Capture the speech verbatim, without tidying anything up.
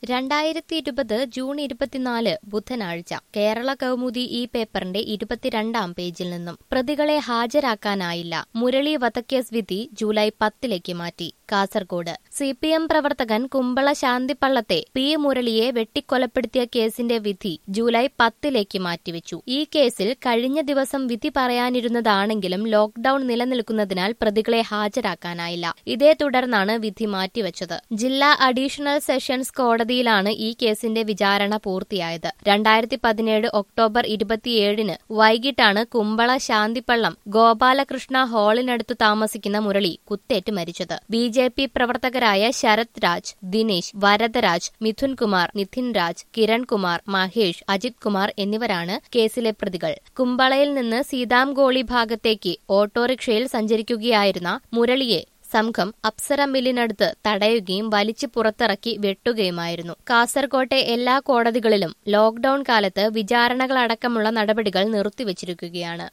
രണ്ടായിരത്തി ഇരുപത് ജൂൺ ഇരുപത്തിനാല് ബുധനാഴ്ച കേരള കൗമുദി ഈ പേപ്പറിന്റെ ഇരുപത്തിരണ്ടാം പേജിൽ നിന്നും പ്രതികളെ ഹാജരാക്കാനായില്ല. മുരളി വധക്കേസ് വിധി ജൂലൈ പത്തിലേക്ക് മാറ്റി. കാസർഗോഡ് സി പി എം പ്രവർത്തകൻ കുമ്പള ശാന്തിപ്പള്ളത്തെ പി മുരളിയെ വെട്ടിക്കൊലപ്പെടുത്തിയ കേസിന്റെ വിധി ജൂലൈ പത്തിലേക്ക് മാറ്റിവെച്ചു. ഈ കേസിൽ കഴിഞ്ഞ ദിവസം വിധി പറയാനിരുന്നതാണെങ്കിലും ലോക്ഡൌൺ നിലനിൽക്കുന്നതിനാൽ പ്രതികളെ ഹാജരാക്കാനായില്ല. ഇതേ തുടർന്നാണ് വിധി മാറ്റിവെച്ചത്. ജില്ലാ അഡീഷണൽ സെഷൻസ് കോടതിയിലാണ് ഈ കേസിന്റെ വിചാരണ പൂർത്തിയായത്. രണ്ടായിരത്തി പതിനേഴ് ഒക്ടോബർ ഇരുപത്തിയേഴിന് വൈകിട്ടാണ് കുമ്പള ശാന്തിപ്പള്ളം ഗോപാലകൃഷ്ണ ഹാളിനടുത്ത് താമസിക്കുന്ന മുരളി കുത്തേറ്റ് മരിച്ചത്. ബി ജെ പി പ്രവർത്തകരായ ശരത് രാജ്, ദിനേശ്, വരദരാജ്, മിഥുൻ കുമാർ, നിധിൻ രാജ്, കിരൺ കുമാർ, മഹേഷ്, അജിത് കുമാർ എന്നിവരാണ് കേസിലെ പ്രതികൾ. കുമ്പളയിൽ നിന്ന് സീതാംഗോളി ഭാഗത്തേക്ക് ഓട്ടോറിക്ഷയിൽ സഞ്ചരിക്കുകയായിരുന്ന മുരളിയെ സംഘം അപ്സര മില്ലിനടുത്ത് തടയുകയും വലിച്ചു പുറത്തിറക്കി വെട്ടുകയുമായിരുന്നു. കാസർകോട്ടെ എല്ലാ കോടതികളിലും ലോക്ഡൌൺ കാലത്ത് വിചാരണകളടക്കമുള്ള നടപടികൾ നിർത്തിവച്ചിരിക്കുകയാണ്.